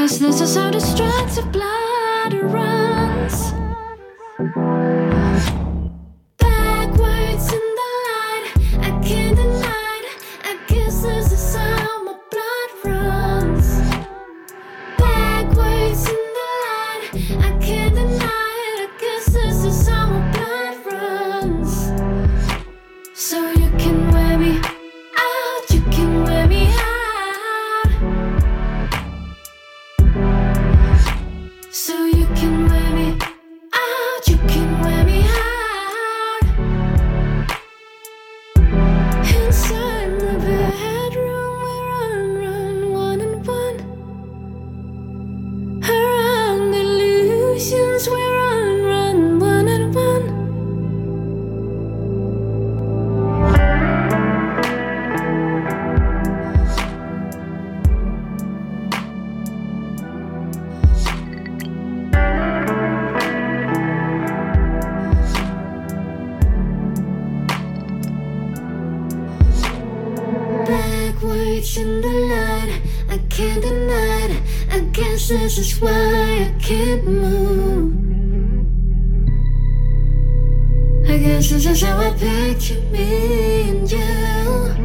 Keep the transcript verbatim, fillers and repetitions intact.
guess this is how destructive blood runs. Backwards in the light, I can't deny it. I guess this is how my blood runs. Backwards in the light, I can't deny it. I guess this is how my blood runs. So you can wear me out, you can wear me out. So you can wear me out, you can wear me out. Inside my bedroom we run, run, one and one. Around illusions we run, run, one and one. Backwards in the light, I can't deny it. I guess this is why I can't move. I guess this is how I picture me and you.